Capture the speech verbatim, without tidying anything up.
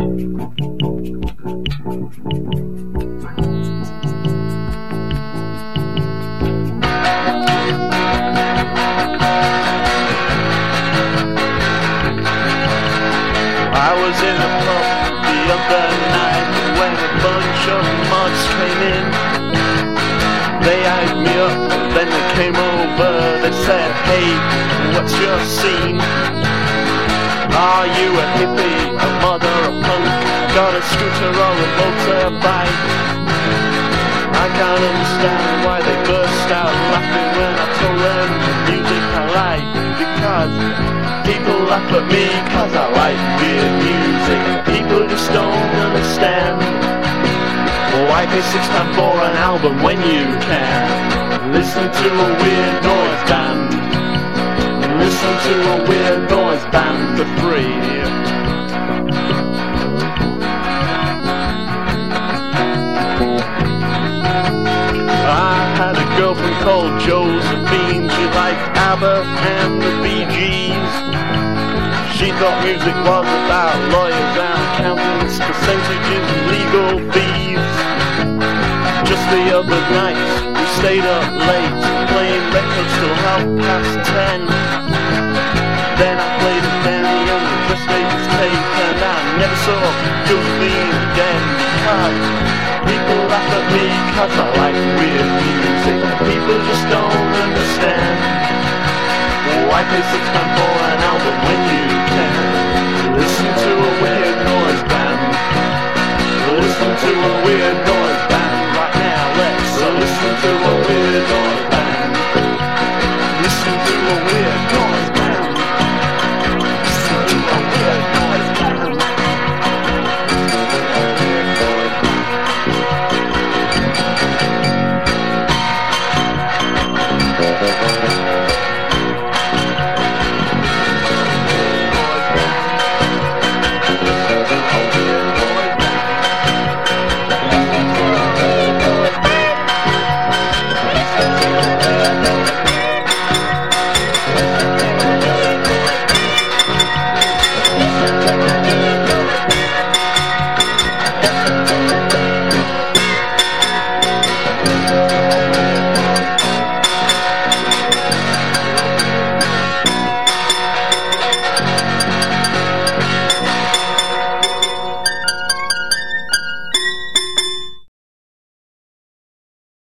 I was in a pub the other night when a bunch of mugs came in. They eyed me up, then they came over. They said, hey, what's your scene? Are you a hippie, a mother, a punk? Got a scooter or a motorbike? I can't understand why they burst out laughing when I told them the music I like. Because people laugh at me cause I like weird music. People just don't understand. Well, why pay six pounds for an album when you can listen to a weird noise band? Listen to a weird noise band for free. I had a girlfriend called Josephine. She liked ABBA and the Bee Gees. She thought music was about lawyers and accountants, percentages and legal fees. Just the other night we stayed up late playing records till half past ten. Then I played a Danny Young and just Davis tape, and I never saw Josephine again. Because people laugh at me cause I like weird music. People just don't understand. Why pay six pounds for an album when you can listen to a weird noise band? Listen to a weird